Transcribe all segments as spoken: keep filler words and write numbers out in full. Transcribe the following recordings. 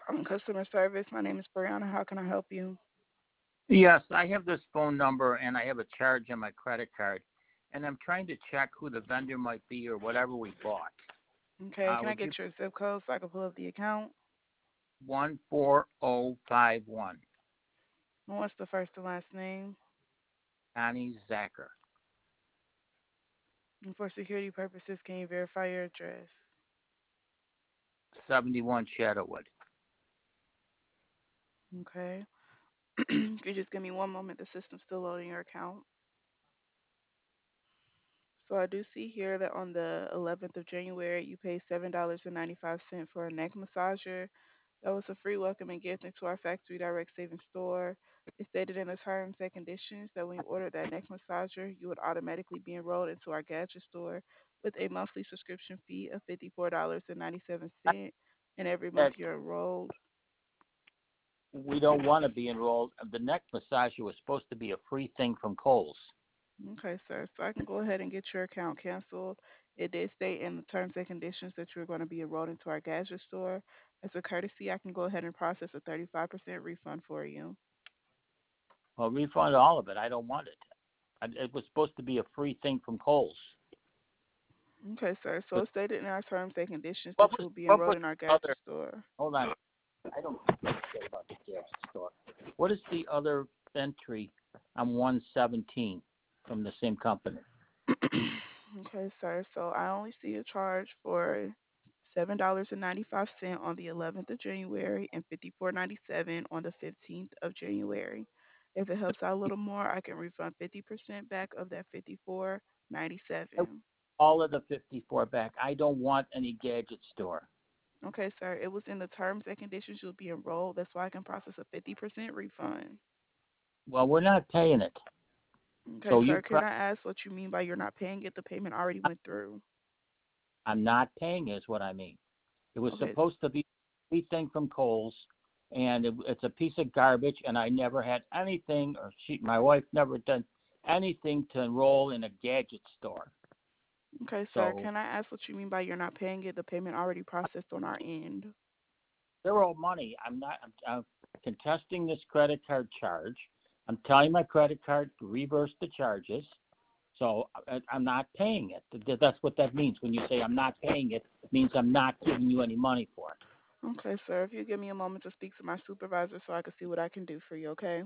Um, customer service. My name is Brianna. How can I help you? Yes, I have this phone number and I have a charge on my credit card, and I'm trying to check who the vendor might be or whatever we bought. Okay, Uh, can I would get you your zip code so I can pull up the account? one four zero five one? And what's the first and last name? Connie Zacher, And for security purposes, can you verify your address? seventy-one Shadowwood. Okay. Could you just give me one moment? The system's still loading your account. So I do see here that on the eleventh of January, you paid seven dollars and ninety-five cents for a neck massager. That was a free welcoming gift into our Factory Direct Savings store. It stated in the terms and conditions that when you order that neck massager, you would automatically be enrolled into our gadget store with a monthly subscription fee of fifty-four dollars and ninety-seven cents. And every month That you're enrolled. we don't want to be enrolled. The neck massager was supposed to be a free thing from Kohl's. Okay, sir. So I can go ahead and get your account canceled. It did state in the terms and conditions that you're going to be enrolled into our gadget store. As a courtesy, I can go ahead and process a thirty-five percent refund for you. Well, refund all of it. I don't want it. It was supposed to be a free thing from Kohl's. Okay, sir. So But it's stated in our terms and conditions that what you was will be what enrolled was in our the gadget other? store. Hold on. I don't know about the gas store. What is the other entry on one seventeen from the same company? Okay, sir. So I only see a charge for seven dollars and ninety-five cents on the eleventh of January and fifty-four ninety-seven on the fifteenth of January. If it helps out a little more, I can refund fifty percent back of that fifty-four ninety-seven. All of the fifty-four back. I don't want any gadget store. Okay, sir. It was in the terms and conditions you'll be enrolled. That's why I can process a fifty percent refund. Well, we're not paying it. Okay, So you, sir. Can I ask what you mean by you're not paying it? The payment already went through. I'm not paying is what I mean. It was Okay. supposed to be a free thing from Kohl's, and it, it's a piece of garbage. And I never had anything, or she, my wife, never done anything to enroll in a gadget store. Okay, sir. So Can I ask what you mean by you're not paying it? The payment already processed on our end. they're all money. I'm not. I'm, I'm contesting this credit card charge. I'm telling my credit card to reverse the charges. So I, I'm not paying it. That's what that means. When you say I'm not paying it, it means I'm not giving you any money for it. Okay, sir. If you give me a moment to speak to my supervisor so I can see what I can do for you, okay?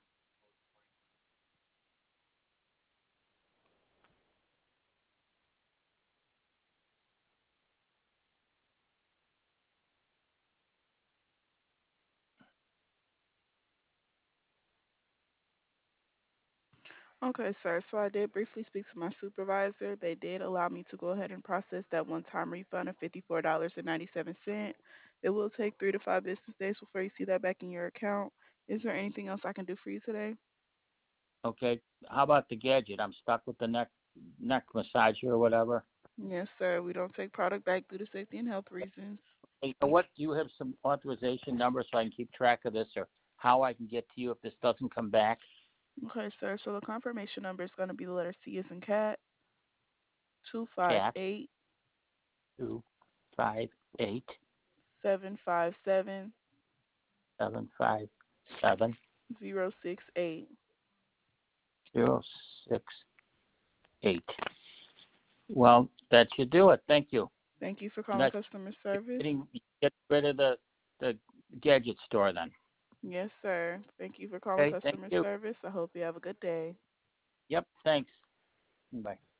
Okay, sir. So I did briefly speak to my supervisor. They did allow me to go ahead and process that one-time refund of fifty-four dollars and ninety-seven cents. It will take three to five business days before you see that back in your account. Is there anything else I can do for you today? Okay. How about the gadget? I'm stuck with the neck neck massager or whatever. Yes, sir. We don't take product back due to safety and health reasons. Hey, you know what? Do you have some authorization number so I can keep track of this, or how I can get to you if this doesn't come back? Okay, sir. So the confirmation number is going to be the letter C as in cat, two five Cat eight two five eight seven five seven seven five seven zero six eight. zero six eight. Well, that should do it. Thank you. Thank you for And calling that's customer service. getting get rid of the the gadget store then. Yes, sir. Thank you for calling Okay. Thank customer you. service. I hope you have a good day. Yep. Thanks. Bye.